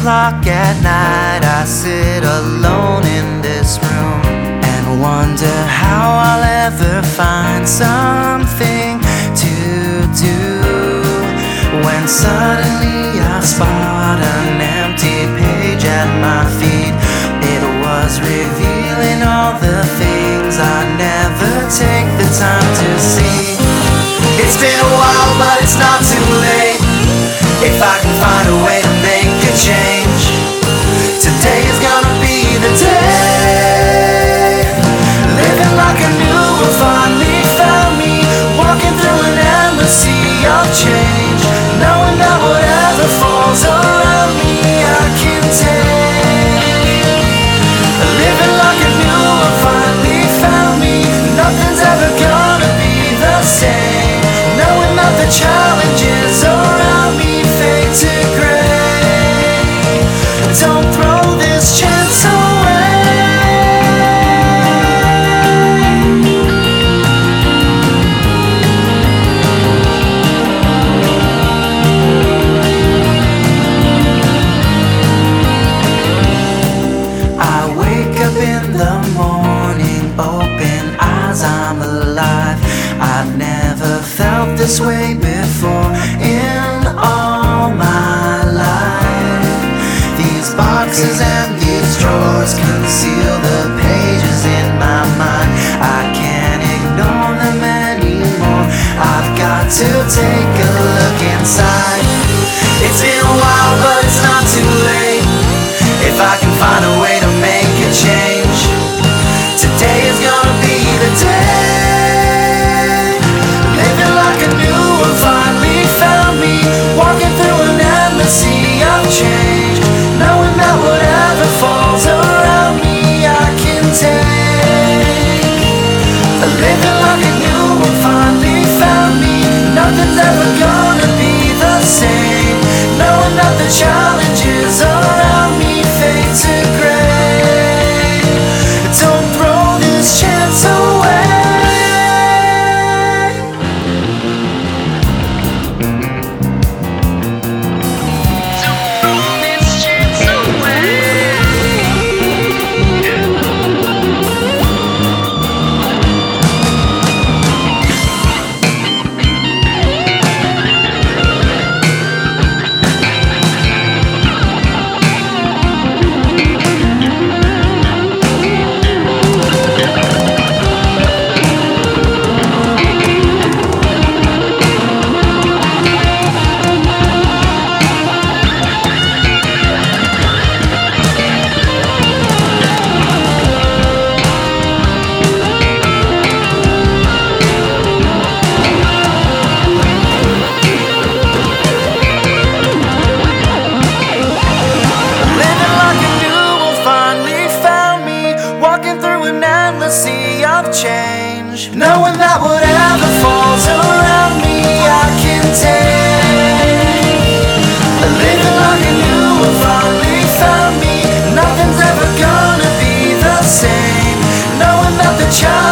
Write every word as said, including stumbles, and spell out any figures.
o'clock at night, I sit alone in this room and wonder how I'll ever find something to do, when suddenly I spot an empty page at my feet. It was revealing all the things I never take the time to see. It's been a while, but it's not too late. If I can find a way to make a change, today is gonna be the day. Living like I knew would finally found me, walking through an endless sea of change, knowing that whatever falls around me I can take. Living like I knew would finally found me, nothing's ever gonna be the same, knowing that the challenges around me fade to gray. Don't throw this chance away. I wake up in the morning, open eyes, I'm alive. I've never felt this way before in all my life. These boxes and these drawers conceal the pages in my mind. I can't ignore them anymore, I've got to take a look inside. It's been a while, but it's not too late. If I can find a way to make a change, today is gonna be the day. Living like I knew would finally found me, walking through an endless sea of change, knowing that whatever falls around me I can take. Living like I knew would finally found me, nothing's ever gonna be the same, knowing that the challenges around me fade to gray. Don't throw this chance away. Sea of change, knowing that whatever falls around me I can take. Living like I knew would finally found me, nothing's ever gonna be the same, knowing that the child